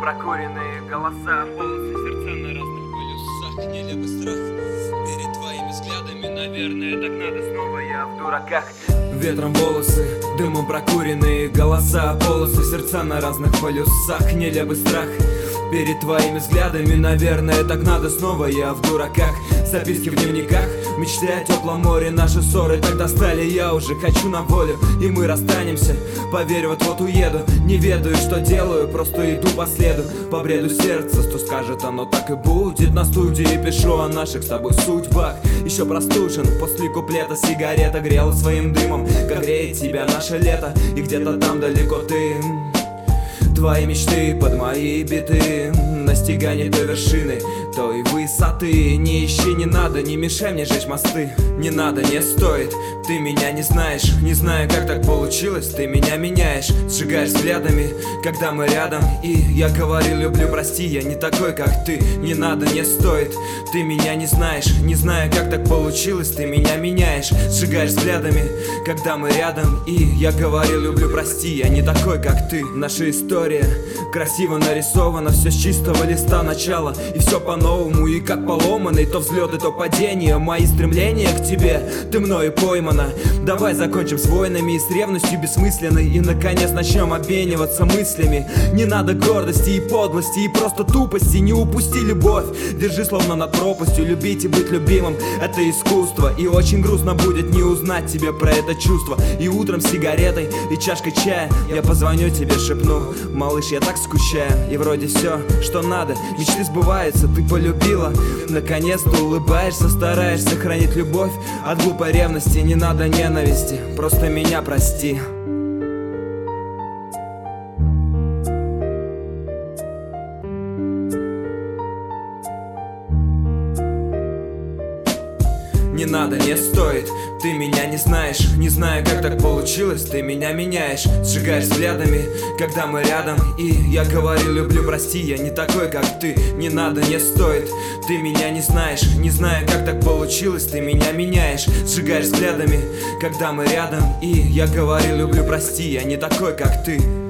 прокуренные голоса, полосы сердца на разных полюсах, нелепый страх перед твоими взглядами. Наверное, так надо снова, я в дураках. Ветром волосы, дымом прокуренные голоса, полосы сердца на разных полюсах, нелепый страх перед твоими взглядами. Наверное, так надо снова, я в дураках. Записки в дневниках, мечты о теплом море. Наши ссоры так достали, я уже хочу на волю. И мы расстанемся, поверь, вот-вот уеду. Не ведаю, что делаю, просто иду по следу. По бреду сердца, что скажет оно, так и будет. На студии пишу о наших с тобой судьбах. Еще простужен, после куплета сигарета грела своим дымом, как греет тебя наше лето. И где-то там далеко ты, твои мечты под мои биты. Настигай не той вершины, той высоты. Не ищи, не надо, не мешай мне жечь мосты. Не надо, не стоит, ты меня не знаешь. Не знаю, как так получилось, ты меня меняешь. Сжигаешь взглядами, когда мы рядом. И я говорил, люблю, прости, я не такой, как ты. Не надо, не стоит, ты меня не знаешь. Не знаю, как так получилось, ты меня меняешь. Сжигаешь взглядами, когда мы рядом. И я говорил, люблю, прости, я не такой, как ты. Наша история красиво нарисована, все с чистого листа начала. И все по-новому, и как поломанный, то взлеты, то падения. Мои стремления к тебе, ты мною поймана. Давай закончим с войнами и с ревностью бессмысленной. И наконец начнем обмениваться мыслями. Не надо гордости и подлости, и просто тупости. Не упусти любовь, держи словно над пропастью. Любить и быть любимым — это искусство. И очень грустно будет не узнать тебе про это чувство. И утром с сигаретой и чашкой чая я позвоню тебе, шепну: малыш, я так скучаю. И вроде все, что надо, мечты сбываются, ты полюбила. Наконец-то улыбаешься, стараешься хранить любовь от глупой ревности. Не надо ненависти, просто меня прости. Не надо, не стоит, ты меня не знаешь. Не знаю, как так получилось, ты меня меняешь. Сжигаешь взглядами, когда мы рядом. И я говорил, люблю, прости, я не такой, как ты. Не надо, не стоит, ты меня не знаешь. Не знаю, как так получилось, ты меня меняешь. Сжигаешь взглядами, когда мы рядом. И я говорил, люблю, прости, я не такой, как ты.